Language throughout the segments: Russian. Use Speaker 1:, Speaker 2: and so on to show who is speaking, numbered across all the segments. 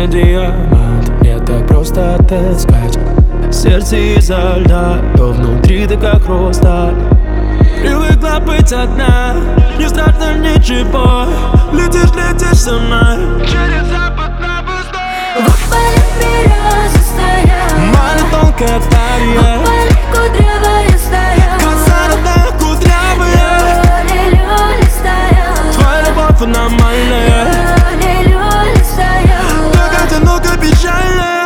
Speaker 1: черный диамант, мне так просто отыскать. Сердце изо льда, то внутри ты как хрусталь. Привыкла быть одна, не страшно ничего. Летишь, летишь со мной через запад на восток.
Speaker 2: В поле березы стоят,
Speaker 1: Моя тонкая талия,
Speaker 2: в поле кудрявая стоят,
Speaker 1: глаза родная кудрявая.
Speaker 2: люли стоят,
Speaker 1: Твоя любовь аномальная,
Speaker 2: люли стоят.
Speaker 1: ну-ка печальная.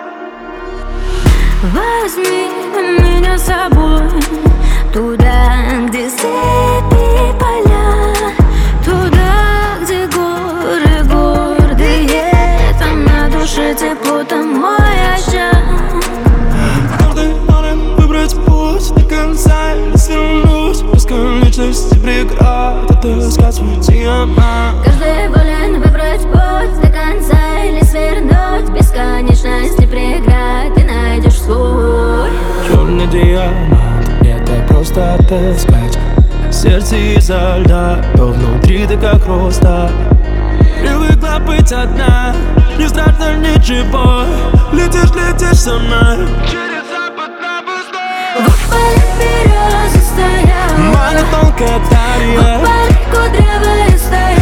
Speaker 2: Возьми меня с собой туда, где степи поля, туда, где горы гордые. Там на душе тепло, там мой очаг.
Speaker 1: Каждый момент выбрать путь до конца или свернуть. Бесконечности преград, отыскать свой диамант.
Speaker 2: Каждый волен выбрать путь до конца или свернуть. Бесконечности преград, ты найдешь свой.
Speaker 1: Черный диамант, мне так просто отыскать. Сердце изо льда, то внутри ты как хрусталь. Привыкла быть одна, не страшно ничего. Летишь, летишь со мной через запад на восток.
Speaker 2: В поле березы стоят,
Speaker 1: Моя тонкая талия,
Speaker 2: в поле кудрявая стоят.